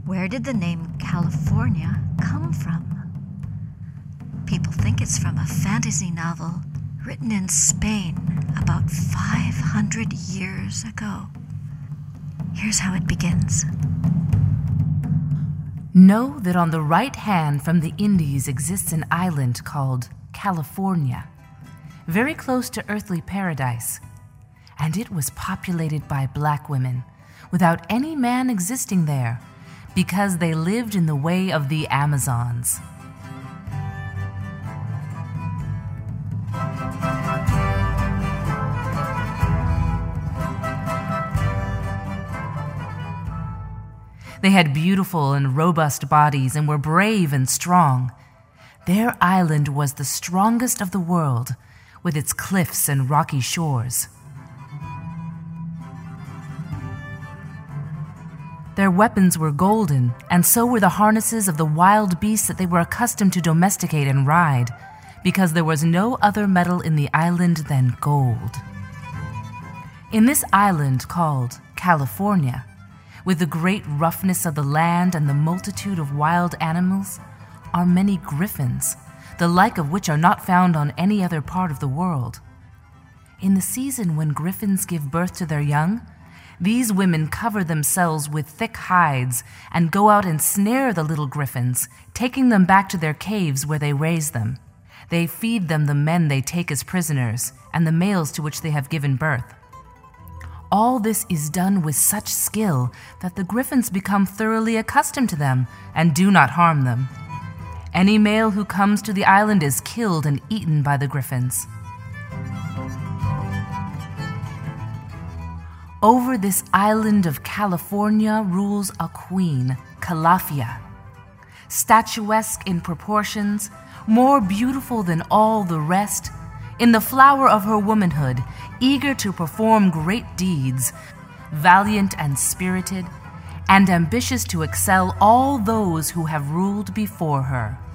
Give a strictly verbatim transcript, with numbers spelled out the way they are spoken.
Where did the name California come from? People think it's from a fantasy novel written in Spain about five hundred years ago. Here's how it begins. Know that on the right hand from the Indies exists an island called California, very close to earthly paradise, and it was populated by black women, without any man existing there, because they lived in the way of the Amazons. They had beautiful and robust bodies and were brave and strong. Their island was the strongest of the world, with its cliffs and rocky shores. Their weapons were golden, and so were the harnesses of the wild beasts that they were accustomed to domesticate and ride, because there was no other metal in the island than gold. In this island called California, with the great roughness of the land and the multitude of wild animals, are many griffins, the like of which are not found on any other part of the world. In the season when griffins give birth to their young, these women cover themselves with thick hides and go out and snare the little griffins, taking them back to their caves where they raise them. They feed them the men they take as prisoners and the males to which they have given birth. All this is done with such skill that the griffins become thoroughly accustomed to them and do not harm them. Any male who comes to the island is killed and eaten by the griffins. Over this island of California rules a queen, Calafia, statuesque in proportions, more beautiful than all the rest, in the flower of her womanhood, eager to perform great deeds, valiant and spirited, and ambitious to excel all those who have ruled before her.